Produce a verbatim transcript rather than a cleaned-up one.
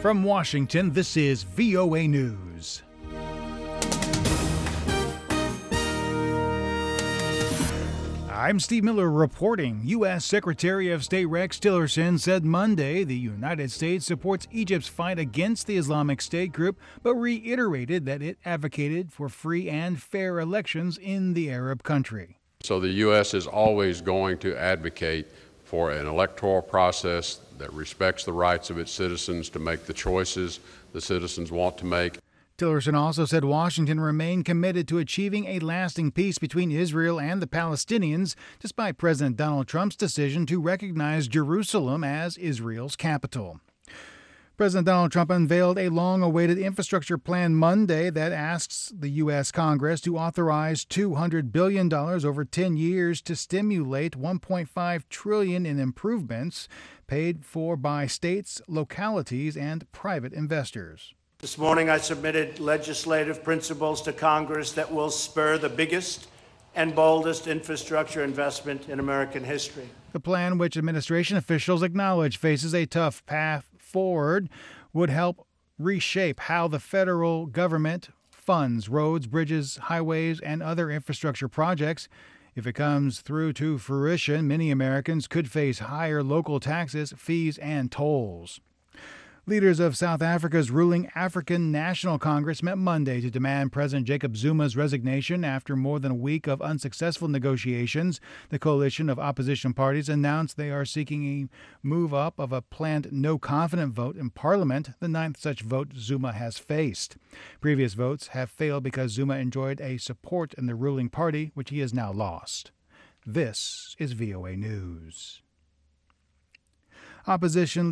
From Washington, this is V O A News. I'm Steve Miller reporting. U S. Secretary of State Rex Tillerson said Monday the United States supports Egypt's fight against the Islamic State group, but reiterated that it advocated for free and fair elections in the Arab country. So the U S is always going to advocate for an electoral process that respects the rights of its citizens to make the choices the citizens want to make. Tillerson also said Washington remained committed to achieving a lasting peace between Israel and the Palestinians, despite President Donald Trump's decision to recognize Jerusalem as Israel's capital. President Donald Trump unveiled a long-awaited infrastructure plan Monday that asks the U S. Congress to authorize two hundred billion dollars over ten years to stimulate one point five trillion dollars in improvements paid for by states, localities, and private investors. This morning I submitted legislative principles to Congress that will spur the biggest and boldest infrastructure investment in American history. The plan, which administration officials acknowledge faces a tough path forward, would help reshape how the federal government funds roads, bridges, highways, and other infrastructure projects. If it comes through to fruition, many Americans could face higher local taxes, fees, and tolls. Leaders of South Africa's ruling African National Congress met Monday to demand President Jacob Zuma's resignation after more than a week of unsuccessful negotiations. The coalition of opposition parties announced they are seeking a move up of a planned no-confidence vote in Parliament, the ninth such vote Zuma has faced. Previous votes have failed because Zuma enjoyed a support in the ruling party, which he has now lost. This is V O A News. Opposition